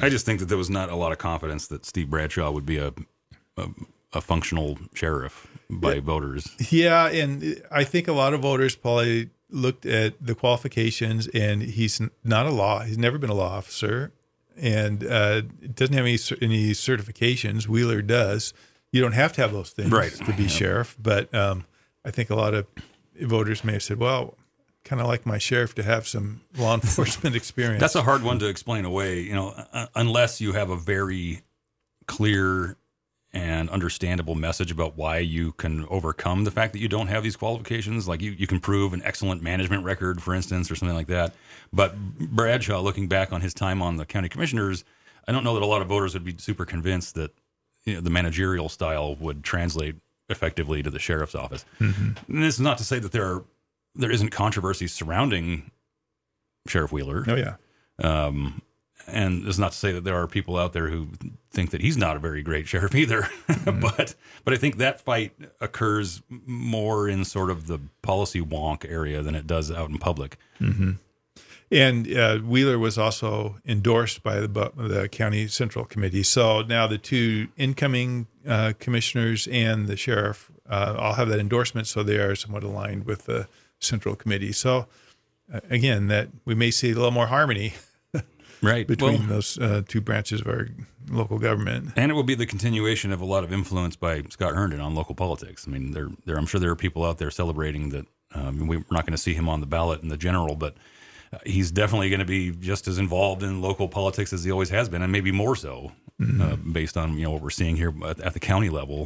I just think that there was not a lot of confidence that Steve Bradshaw would be a a, a functional sheriff by voters. Yeah, and I think a lot of voters probably looked at the qualifications, and he's not a law. He's never been a law officer, and uh, doesn't have any any certifications. Wheeler does. You don't have to have those things right. to be yeah. sheriff, but um, I think a lot of voters may have said, well, kind of like my sheriff to have some law enforcement experience. That's a hard one to explain away, you know, uh, unless you have a very clear and understandable message about why you can overcome the fact that you don't have these qualifications. Like you, you can prove an excellent management record, for instance, or something like that. But Bradshaw, looking back on his time on the county commissioners, I don't know that a lot of voters would be super convinced that, you know, the managerial style would translate effectively to the sheriff's office. Mm-hmm. And this is not to say that there are there isn't controversy surrounding Sheriff Wheeler. Oh, yeah. Um, and it's not to say that there are people out there who think that he's not a very great sheriff either. Mm-hmm. but but I think that fight occurs more in sort of the policy wonk area than it does out in public. Mm-hmm. And uh, Wheeler was also endorsed by the the county central committee. So now the two incoming uh, commissioners and the sheriff uh, all have that endorsement, so they are somewhat aligned with the central committee. So uh, again, that we may see a little more harmony right between well, those uh, two branches of our local government. And it will be the continuation of a lot of influence by Scott Herndon on local politics. I mean, there, there I'm sure there are people out there celebrating that. Um, we're not going to see him on the ballot in the general, but uh, he's definitely going to be just as involved in local politics as he always has been, and maybe more so, mm-hmm. uh, based on, you know, what we're seeing here at, at the county level.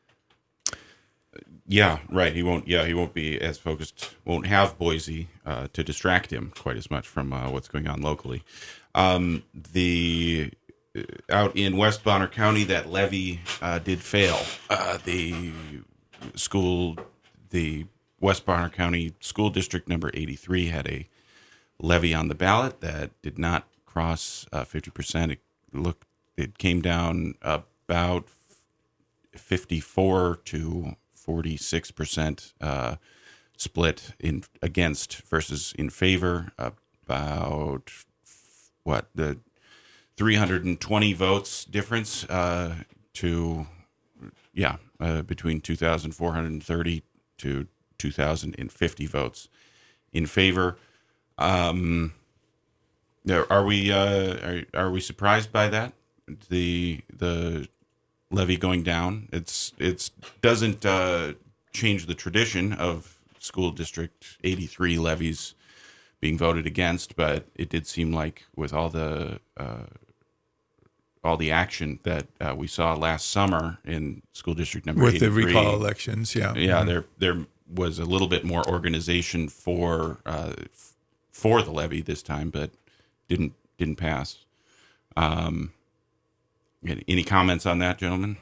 Yeah, right. He won't. Yeah, he won't be as focused. Won't have Boise uh, to distract him quite as much from uh, what's going on locally. Um, the uh, out in West Bonner County, that levy uh, did fail. Uh, the school, the West Bonner County School District Number eighty-three had a levy on the ballot that did not cross uh, fifty percent. It looked. It came down about fifty-four to forty-six percent uh, split in against versus in favor. About what the three hundred twenty votes difference uh, to yeah uh, between two thousand four hundred thirty to two thousand fifty votes in favor. Um, are we uh, are, are we surprised by that? The the levy going down. It's it's doesn't uh, change the tradition of school district eighty-three levies being voted against, but it did seem like with all the uh, all the action that uh, we saw last summer in school district number with eighty-three, the recall elections, yeah, yeah, mm-hmm. there there was a little bit more organization for uh, for the levy this time, but didn't didn't pass. Um, Any comments on that, gentlemen?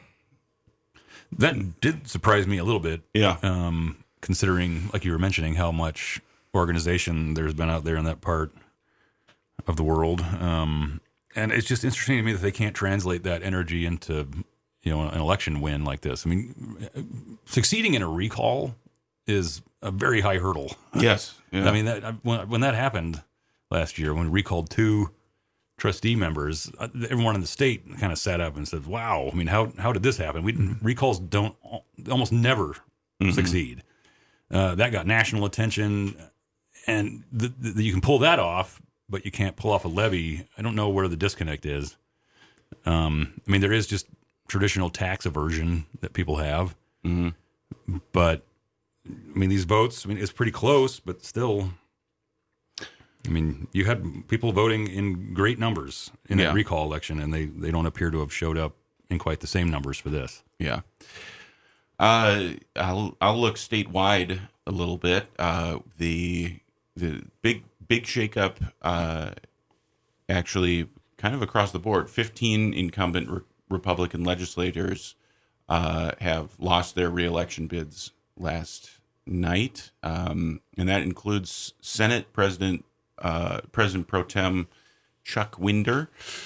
That did surprise me a little bit. Yeah. Um, considering, like you were mentioning, how much organization there's been out there in that part of the world. Um, and it's just interesting to me that they can't translate that energy into, you know, an election win like this. I mean, succeeding in a recall is a very high hurdle. Yes. Yeah. I mean, that when, when that happened last year, when we recalled two trustee members, everyone in the state kind of sat up and said, wow, I mean, how how did this happen? We mm-hmm. recalls don't almost never mm-hmm. succeed. Uh, that got national attention, and the, the, you can pull that off, but you can't pull off a levy. I don't know where the disconnect is. Um, I mean, there is just traditional tax aversion that people have, mm-hmm. but I mean, these votes, I mean, it's pretty close, but still, I mean, you had people voting in great numbers in yeah. that recall election, and they, they don't appear to have showed up in quite the same numbers for this. Yeah. Uh, I'll I'll look statewide a little bit. Uh, the the big big shakeup, uh, actually, kind of across the board. Fifteen incumbent re- Republican legislators uh, have lost their reelection bids last night, um, and that includes Senate President. Uh, President Pro Tem Chuck Winder,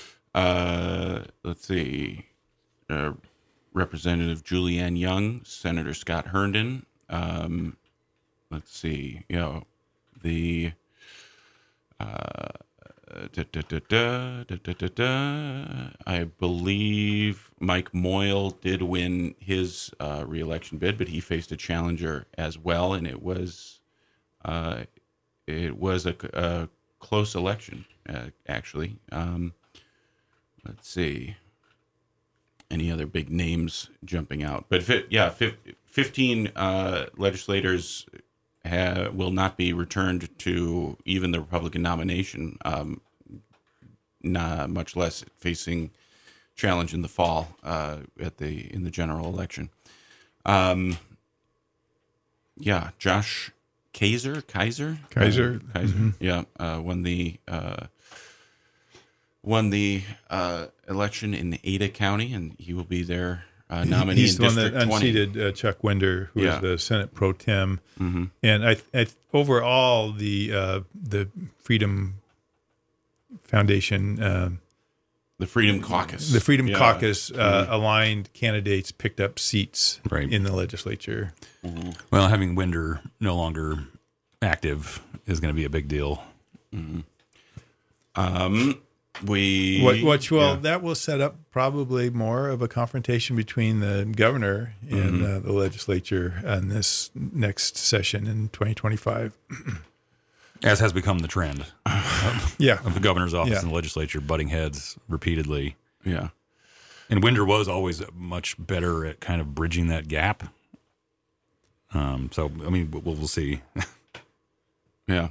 uh, let's see, uh, Representative Julianne Young, Senator Scott Herndon, um, let's see, you know, the uh, da, da, da, da, da, da, da, da. I believe Mike Moyle did win his uh, reelection bid, but he faced a challenger as well, and it was uh, it was a, a close election, uh, actually. Um, let's see. Any other big names jumping out? But fi- yeah, fi- fifteen uh, legislators ha- will not be returned to even the Republican nomination, um, not much less facing challenge in the fall uh, at the in the general election. Um, yeah, Josh Kaiser, Kaiser, Kaiser, uh, Kaiser, mm-hmm. yeah, uh, won the. Uh, won the uh, election in Ada County, and he will be their uh, nominee He's in the one District that twenty. unseated uh, Chuck Winder, who Yeah. is the Senate pro tem. Mm-hmm. And I, I, overall, the uh, the Freedom Foundation, uh, The Freedom Caucus. the Freedom Yeah. Caucus uh, aligned candidates picked up seats Right. in the legislature. Well, having Winder no longer active is going to be a big deal. Um, we What, which will yeah. that will set up probably more of a confrontation between the governor and Mm-hmm. uh, the legislature in this next session in twenty twenty-five. As has become the trend Yeah, of the governor's office Yeah. and the legislature butting heads repeatedly. yeah. And Winder was always much better at kind of bridging that gap. Um, so, I mean, we'll, we'll see. Yeah.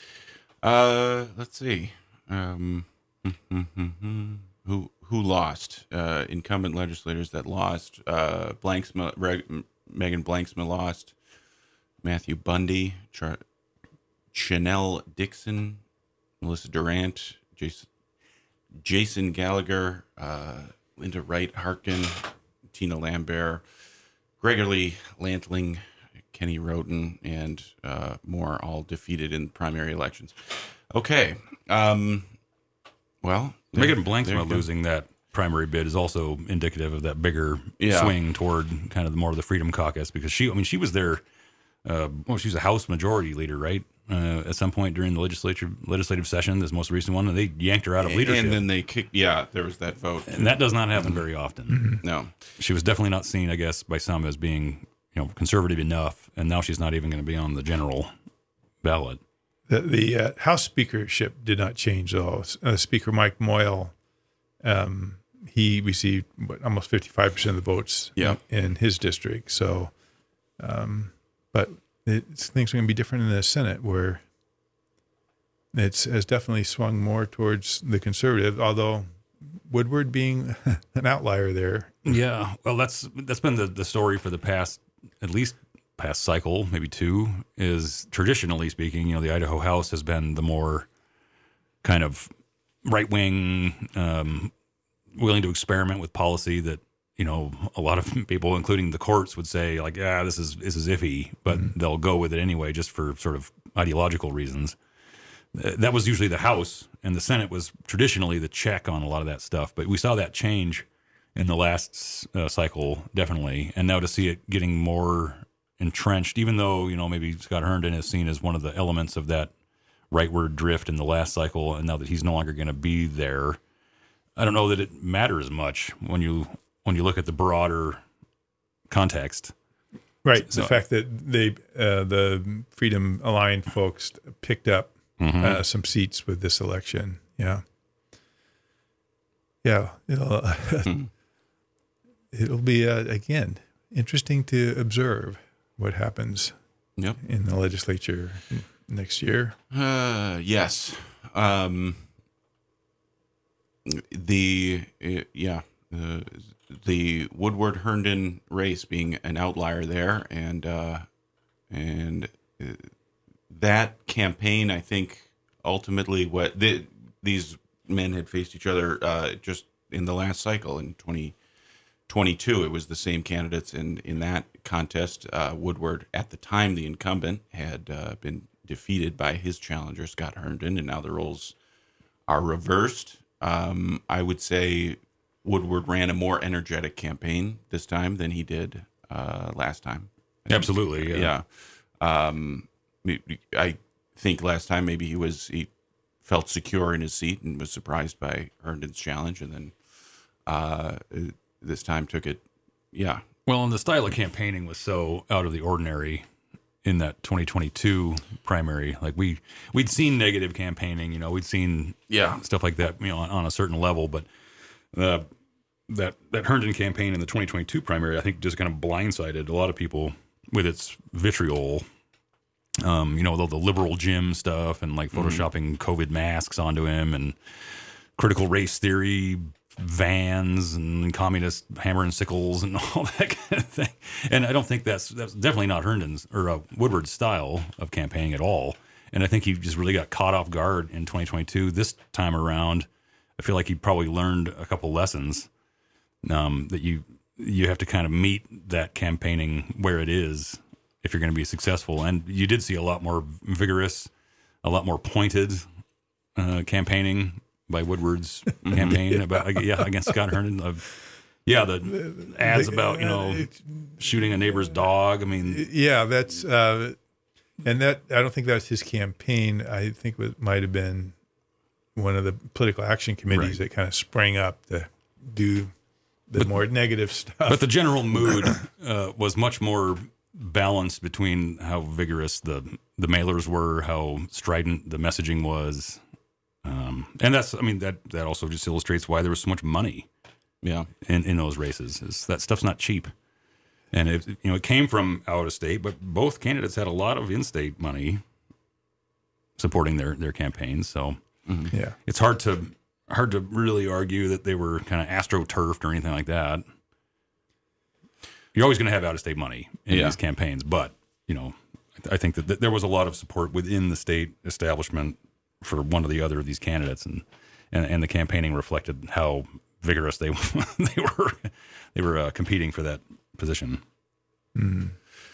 Uh, let's see. Um, who who lost? Uh, incumbent legislators that lost. Uh, Blanksma, Reg, Megan Blanksma lost. Matthew Bundy, Char, Chanel Dixon, Melissa Durant, Jason, Jason Gallagher, uh, Linda Wright Harkin, Tina Lambert, Gregory Lantling, Kenny Roden, and uh, more, all defeated in primary elections. Okay. Um, well, Megan there you Blanksma go. losing that primary bid is also indicative of that bigger Yeah. swing toward kind of the more of the Freedom Caucus, because she, I mean, she was there. Uh, well, she was a House Majority Leader, right? Uh, at some point during the legislature legislative session, this most recent one, and they yanked her out of leadership. And then they kicked, yeah, there was that vote. And that does not happen very often. No. She was definitely not seen, I guess, by some as being, you know, conservative enough, and now she's not even going to be on the general ballot. the, the uh, House speakership did not change though. Uh, Speaker Mike Moyle, um, he received what, almost fifty-five percent of the votes Yeah. in his district. So, um, but it's, things are going to be different in the Senate, where it's has definitely swung more towards the conservative, although Woodward being an outlier there. Yeah, well, that's that's been the, the story for the past, at least past cycle, maybe two, is traditionally speaking, you know, the Idaho House has been the more kind of right-wing, um, willing to experiment with policy that, you know, a lot of people, including the courts, would say, like, yeah, this is this is iffy, but mm-hmm. they'll go with it anyway just for sort of ideological reasons. That was usually the House, and the Senate was traditionally the check on a lot of that stuff. But we saw that change in the last uh, cycle, definitely. And now to see it getting more entrenched, even though, you know, maybe Scott Herndon is seen as one of the elements of that rightward drift in the last cycle, and now that he's no longer going to be there, I don't know that it matters much when you when you look at the broader context. Right. So, the fact that they uh, the Freedom Aligned folks picked up mm-hmm. uh, some seats with this election. Yeah. Yeah. It'll, uh, mm. it'll be, uh, again, interesting to observe what happens yep. in the legislature next year. Uh, yes. Um, the, uh, yeah. Uh, the Woodward Herndon race being an outlier there, and uh, and uh, that campaign, I think, ultimately what the, these men had faced each other uh, just in the last cycle in twenty twenty-two. It was the same candidates, and in that contest, uh, Woodward, at the time the incumbent, had uh, been defeated by his challenger Scott Herndon, and now the roles are reversed. Um, I would say Woodward ran a more energetic campaign this time than he did uh, last time. Absolutely, yeah. yeah. Um, I think last time maybe he was he felt secure in his seat and was surprised by Herndon's challenge, and then uh, this time took it. Yeah. Well, and the style of campaigning was so out of the ordinary in that twenty twenty-two primary. Like we we'd seen negative campaigning, you know, we'd seen Yeah. stuff like that, you know, on, on a certain level, but uh, that that Herndon campaign in the twenty twenty-two primary, I think, just kind of blindsided a lot of people with its vitriol. Um, you know, the, the liberal Jim stuff and like photoshopping mm-hmm. COVID masks onto him and critical race theory vans and communist hammer and sickles and all that kind of thing. And I don't think that's that's definitely not Herndon's or uh, Woodward's style of campaigning at all. And I think he just really got caught off guard in twenty twenty-two. This time around, I feel like he probably learned a couple lessons um, that you you have to kind of meet that campaigning where it is if you're going to be successful. And you did see a lot more vigorous, a lot more pointed uh, campaigning by Woodward's campaign yeah. about yeah against Scott Herndon. Uh, yeah, the ads about you know shooting a neighbor's dog. I mean, yeah, that's uh, and that I don't think that's his campaign. I think it might have been one of the political action committees right. that kind of sprang up to do the but, more negative stuff. But the general mood uh, was much more balanced between how vigorous the the mailers were, how strident the messaging was. Um, and that's, I mean, that, that also just illustrates why there was so much money, yeah, in, in those races. Is that stuff's not cheap, and it, you know, it came from out of state, but both candidates had a lot of in-state money supporting their, their campaigns. So mm-hmm. yeah, it's hard to hard to really argue that they were kind of astroturfed or anything like that. You're always going to have out of state money in yeah. these campaigns, but you know, I, I think that th- there was a lot of support within the state establishment for one or the other of these candidates, and, and, and the campaigning reflected how vigorous they they were they were uh, competing for that position. Mm.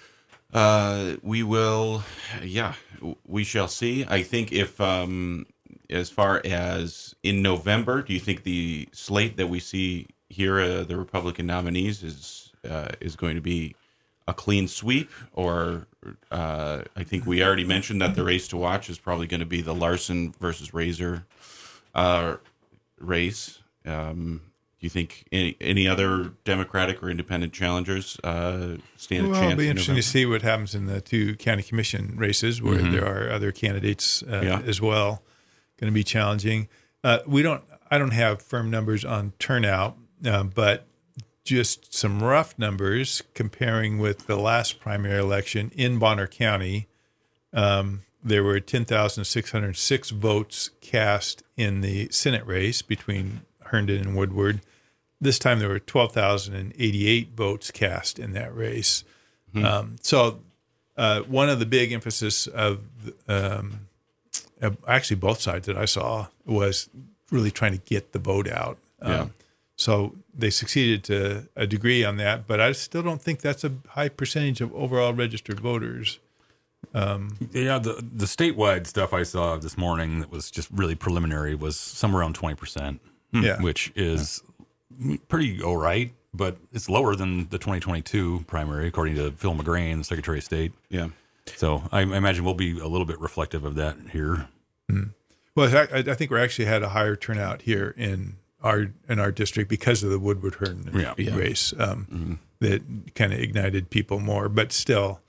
Uh, we will, yeah, we shall see. I think if, um, as far as in November, do you think the slate that we see here, uh, the Republican nominees, is uh, is going to be a clean sweep, or uh, I think we already mentioned that the race to watch is probably going to be the Larson versus Razor uh, race. Um, do you think any, any other Democratic or independent challengers uh, stand a well, chance? It'll be in interesting November? to see what happens in the two county commission races where Mm-hmm. there are other candidates uh, Yeah. as well. Going to be challenging. Uh, we don't. I don't have firm numbers on turnout, uh, but just some rough numbers comparing with the last primary election in Bonner County. Um, there were ten thousand six hundred six votes cast in the Senate race between Herndon and Woodward. This time there were twelve thousand eighty-eight votes cast in that race. Mm-hmm. Um, so uh, one of the big emphasis of um, actually both sides that I saw was really trying to get the vote out. Um, Yeah. So they succeeded to a degree on that, but I still don't think that's a high percentage of overall registered voters. Um, Yeah, the the statewide stuff I saw this morning that was just really preliminary was somewhere around twenty percent, yeah. which is pretty all right, but it's lower than the twenty twenty-two primary, according to Phil McGrain, the Secretary of State. Yeah. So I imagine we'll be a little bit reflective of that here. Mm. Well, I, I think we actually had a higher turnout here in our in our district because of the Woodward Herndon Yeah. Yeah. race um, Mm-hmm. that kind of ignited people more. But still,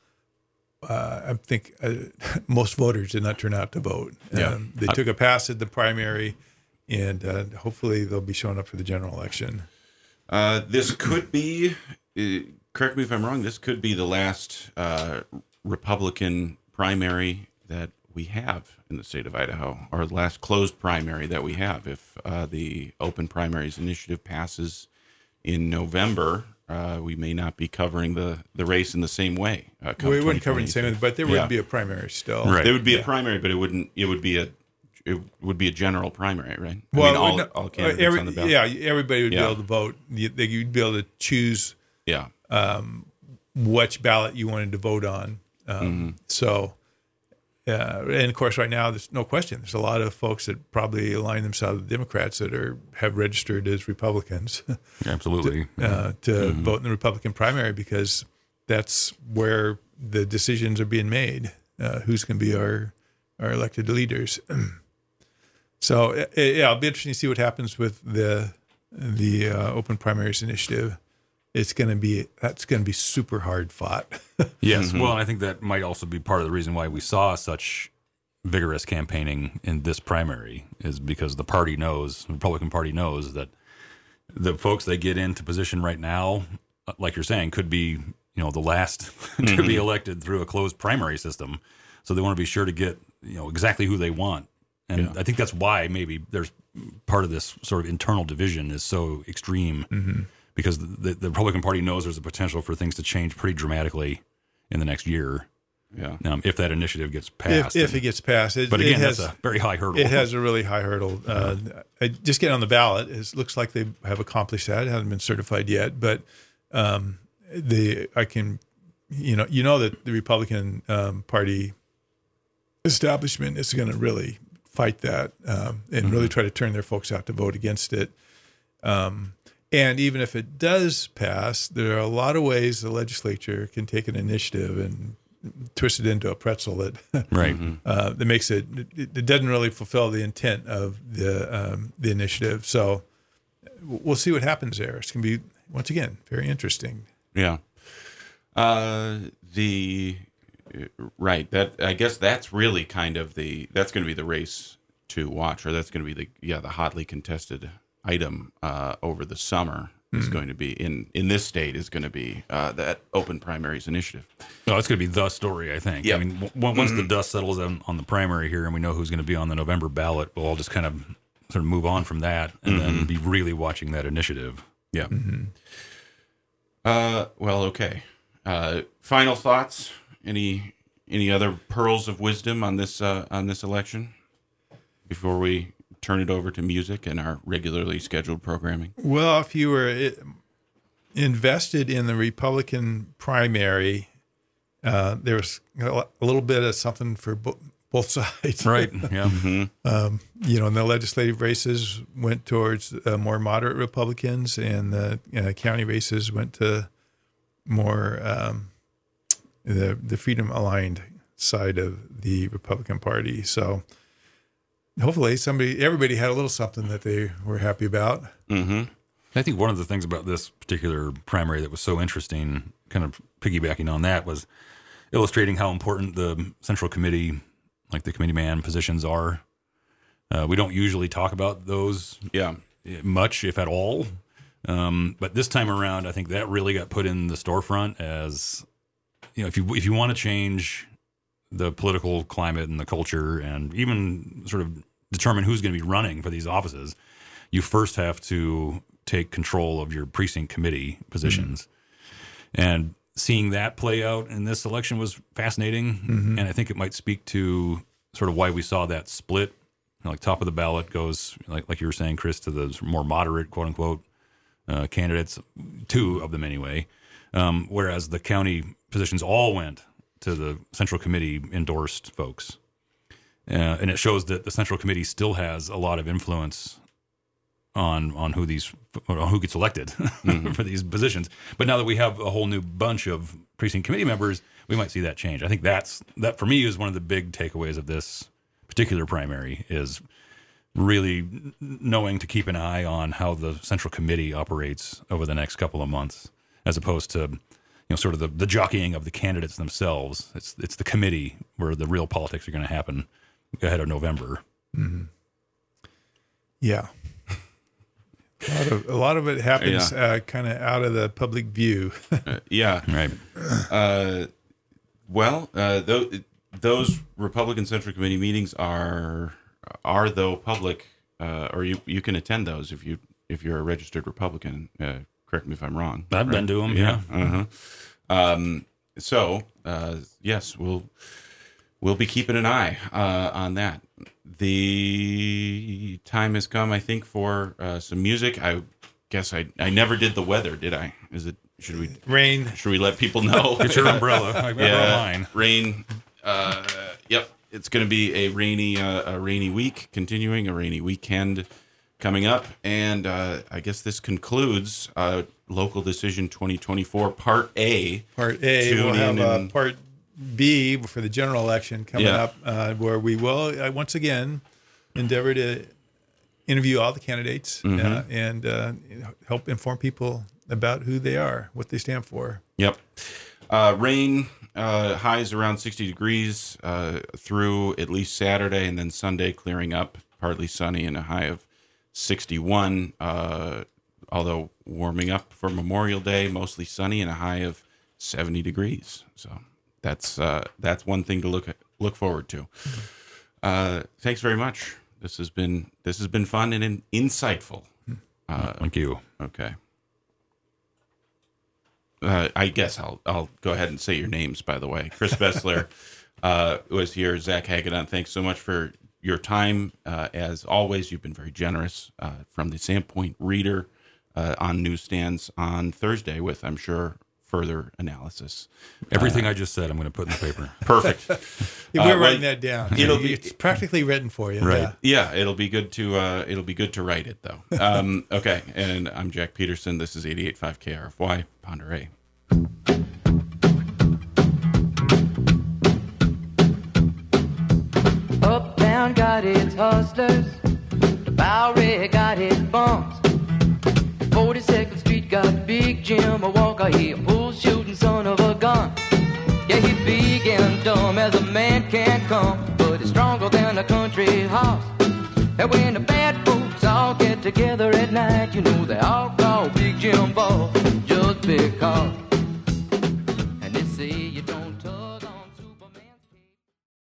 uh, I think uh, most voters did not turn out to vote. Yeah. Um, they took a pass at the primary, and uh, hopefully they'll be showing up for the general election. Uh, this could be, uh, correct me if I'm wrong, this could be the last uh, Republican primary that we have in the state of Idaho, or the last closed primary that we have. If uh, the open primaries initiative passes in November, uh, we may not be covering the, the race in the same way. Uh, come We wouldn't cover it the same, but there would Yeah. be a primary still. Right. There would be Yeah. a primary, but it wouldn't. It would be a. It would be a general primary, right? Well, I mean, all, no, all candidates every, on the ballot. yeah, everybody would Yeah. be able to vote. You, they, you'd be able to choose Yeah. which ballot you wanted to vote on. Um, Mm-hmm. So, uh, and of course, right now, there's no question. There's a lot of folks that probably align themselves with Democrats that are have registered as Republicans Absolutely. uh, to Mm-hmm. vote in the Republican primary because that's where the decisions are being made. Uh, who's going to be our our elected leaders? So uh, yeah, it'll be interesting to see what happens with the the uh, open primaries initiative. It's going to be that's going to be super hard fought. Yes, Mm-hmm. well, and I think that might also be part of the reason why we saw such vigorous campaigning in this primary is because the party knows, the Republican Party knows that the folks they get into position right now, like you're saying, could be, you know, the last to Mm-hmm. be elected through a closed primary system. So they want to be sure to get, you know, exactly who they want. And Yeah. I think that's why maybe there's part of this sort of internal division is so extreme Mm-hmm. because the, the Republican Party knows there's a potential for things to change pretty dramatically in the next year. Yeah. Um, if that initiative gets if passed. if And- it gets passed, it, but again, it has, that's a very high hurdle. It has a really high hurdle. Uh, I- just getting on the ballot is looks like they have accomplished that. It hasn't been certified yet, but um, the I can, you know, you know that the Republican um, Party establishment is going to really fight that um, and really try to turn their folks out to vote against it. Um, and even if it does pass, there are a lot of ways the legislature can take an initiative and twist it into a pretzel that right. uh, that makes it, it it doesn't really fulfill the intent of the um, the initiative. So we'll see what happens there. It's going to be once again very interesting. Yeah. Uh, the right that I guess that's really kind of the that's going to be the race to watch, or that's going to be the yeah the hotly contested item uh, over the summer is going to be in in this state is going to be uh, that open primaries initiative. No, it's going to be the story, I think. Yep. I mean, w- once the dust settles on, on the primary here and we know who's going to be on the November ballot, we'll all just kind of sort of move on from that and then be really watching that initiative. Yeah. Uh, well, okay. Uh, final thoughts? Any any other pearls of wisdom on this uh, on this election before we turn it over to music and our regularly scheduled programming? Well, if you were i- invested in the Republican primary, uh, there was a little bit of something for bo- both sides. Right. Yeah. Um, you know, and the legislative races went towards uh, more moderate Republicans, and the uh, county races went to more um, the the freedom aligned side of the Republican Party. So hopefully, somebody, everybody had a little something that they were happy about. Mm-hmm. I think one of the things about this particular primary that was so interesting, kind of piggybacking on that, was illustrating how important the Central Committee, like the committee man positions are. Uh, we don't usually talk about those Yeah. much, if at all. Um, but this time around, I think that really got put in the storefront as, you know, if you if you want to change the political climate and the culture and even sort of determine who's going to be running for these offices, you first have to take control of your precinct committee positions. Mm-hmm. And seeing that play out in this election was fascinating. Mm-hmm. And I think it might speak to sort of why we saw that split. You know, like top of the ballot goes, like like you were saying, Chris, to the more moderate, quote unquote, uh, candidates, two of them anyway. Um, whereas the county positions all went to the Central Committee endorsed folks. Uh, and it shows that the Central Committee still has a lot of influence on on who these on who gets elected mm-hmm. for these positions. But now that we have a whole new bunch of precinct committee members, we might see that change. I think that's that for me is one of the big takeaways of this particular primary is really knowing to keep an eye on how the Central Committee operates over the next couple of months, as opposed to, you know, sort of the, the jockeying of the candidates themselves. It's it's the committee where the real politics are going to happen ahead of November. Mm-hmm. Yeah. A lot of, a lot of it happens Yeah. uh, kind of out of the public view. Uh, yeah. Right. Uh, well, uh, th- those Republican Central Committee meetings are are though public, uh, or you you can attend those if you if you're a registered Republican. Uh, correct me if I'm wrong. I've right? been to them. Yeah. Uh-huh. Um, so uh, yes, we'll we'll be keeping an eye uh, on that. The time has come, I think, for uh, some music. I guess I I never did the weather, did I? Is it? Should we? Rain. Should we let people know? Get your umbrella. I brought yeah, mine. rain. Uh, yep, it's going to be a rainy, uh, a rainy week, continuing a rainy weekend coming up, and uh, I guess this concludes uh, Local Decision twenty twenty-four Part A. Part A. Tune We'll have in uh, and- Part B for the general election coming Yeah. up, uh, where we will uh, once again endeavor to interview all the candidates Mm-hmm. uh, and uh, help inform people about who they are, what they stand for. Yep. Uh, rain, uh, highs around sixty degrees uh, through at least Saturday, and then Sunday clearing up, partly sunny and a high of sixty-one. Uh, although warming up for Memorial Day, mostly sunny and a high of seventy degrees. So that's uh, that's one thing to look at, look forward to. Uh, thanks very much. This has been this has been fun and in, insightful. Uh, Thank you. Okay. Uh, I guess I'll I'll go ahead and say your names, by the way. Chris Bessler uh, was here. Zach Hagedorn, thanks so much for your time. Uh, as always, you've been very generous. Uh, from the Sandpoint Reader uh, on newsstands on Thursday with, I'm sure, further analysis. Everything I just said, I'm going to put in the paper. Perfect. Yeah, we're Uh, writing well, that down. it'll be- it's practically written for you. Right. Yeah. Yeah, it'll be good to uh, it'll be good to write it though. Um, okay, and I'm Jack Peterson. This is eighty-eight point five K R F Y Ponderay. Uptown got its hustlers, the Bowery got its bums. forty-second Street got Big Jim, a Walker, he a bull shooting son of a gun. Yeah, he big and dumb as a man can come, but he's stronger than a country horse. And when the bad folks all get together at night, you know they all call